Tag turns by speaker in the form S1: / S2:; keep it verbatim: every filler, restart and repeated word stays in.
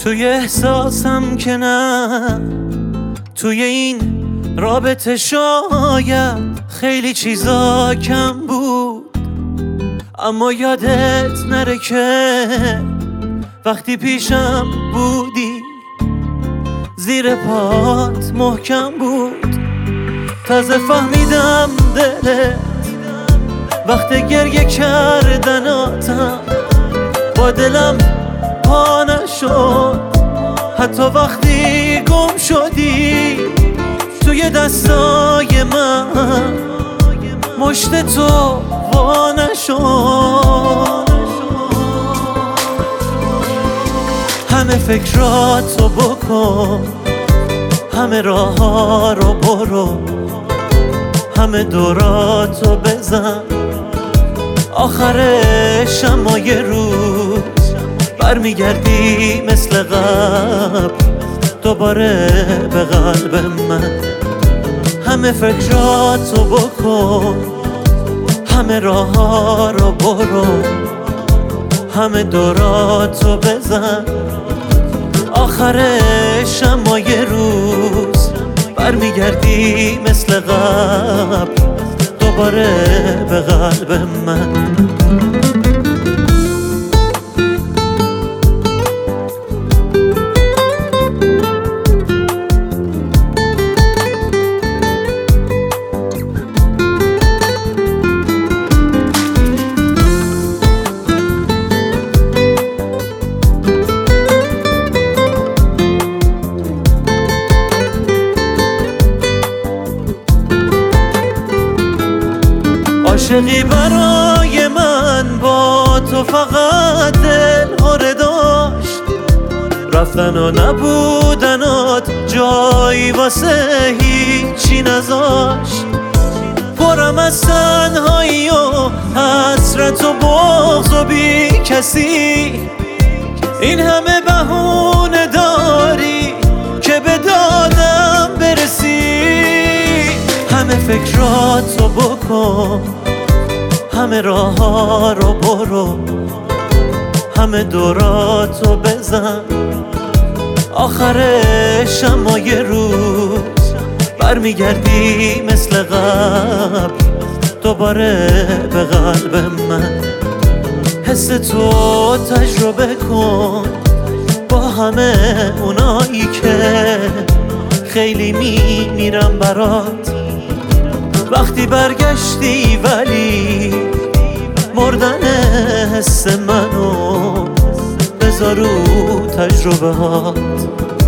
S1: توی احساسم که نه، توی این رابطه شاید خیلی چیزا کم بود، اما یادت نره که وقتی پیشم بودی زیر پات محکم بود. تازه فهمیدم دلت وقت گریه کردناتم با دلم پا نشد، حتی وقتی گم شدی توی دستای من مشت تو وا نشد. همه فکراتو بکن، همه راه ها رو برو، همه دوراتو بزن، آخرش اما یه روز برمیگردی مثل قبل دوباره به قلب من. همه فکراتو بکن، همه راه ها رو برو، همه دوراتو بزن، آخرش اما یه روز برمیگردی مثل قبل دوباره به قلب من. عاشقی برای من با تو فقط دل هره داشت، رفتن و نبودنات جایی واسه هیچی نذاشت. پرم از تنهایی و حسرت و بغض و بی کسی، این همه بهونه داری که به دادم برسی. همه فکراتو بکن، همه راه ها رو برو، همه دوراتو بزن، آخرش اما یه روز برمیگردی مثل قبل دوباره به قلب من. حس تو تجربه کن با همه اونایی که خیلی میمیرم برات، وقتی برگشتی ولی مردن حس منو بذار رو تجربه هات.